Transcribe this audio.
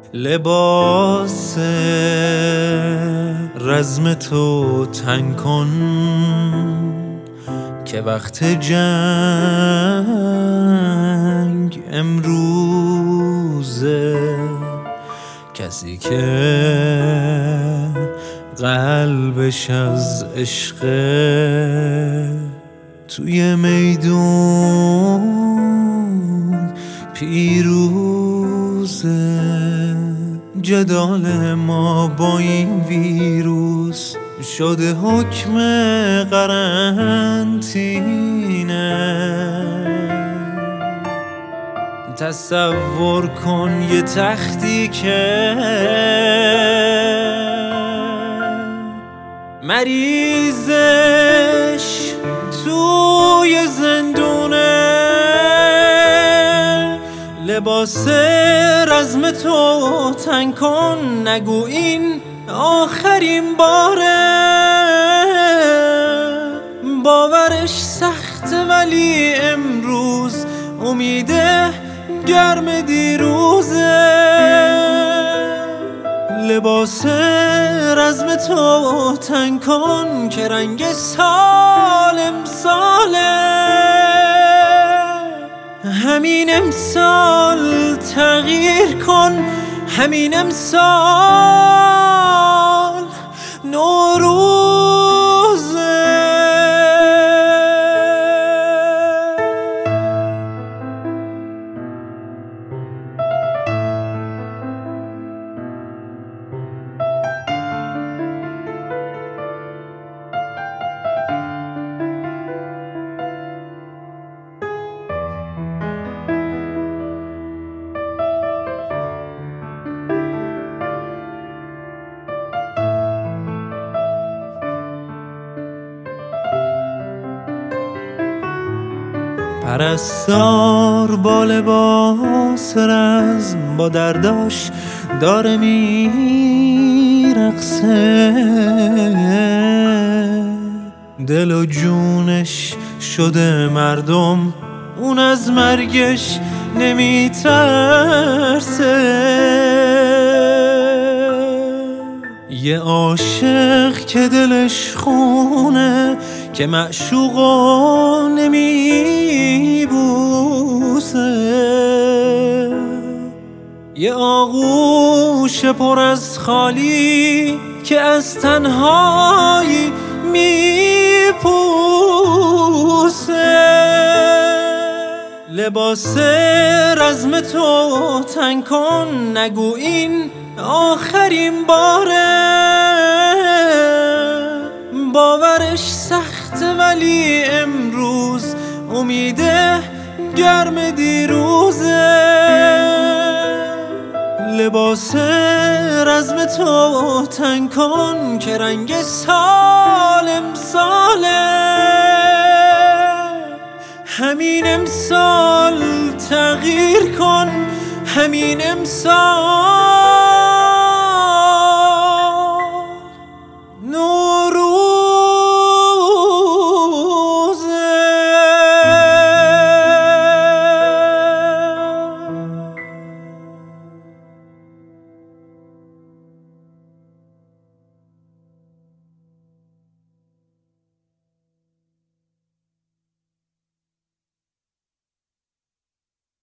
لباس رزم تو تن کن که وقت جنگ امروزه. کسی که قلبش از عشق توی میدون پیروزه. جدال ما با این ویروس شده حکم قرنطینه. تصور کن یه تختی که مریضش توی زندونه. لباس رزم تو تن کن، نگو این آخرین باره. باورش سخته ولی امروز امیده گرم دیروزه. لباس رزم تو تن کن که رنگ سال امساله. همین امسال تغییر کن، همین امسال نوروزه. پرستار با لباس رزم با درداش داره میرقصه. دل و جونش شده مردم، اون از مرگش نمیترسه. یه عاشق که دلش خونه که معشوقو نمیبوسه. یه آغوش پر از خالی که از تنهایی میپوسه. لباس رزم تو تن کن، نگو این آخرین باره. باورش سخته ولی امروز امیده گرم دیروزه. لباس رزم تو تن کن که رنگ سال امساله. همین امسال تغییر کن، همین امسال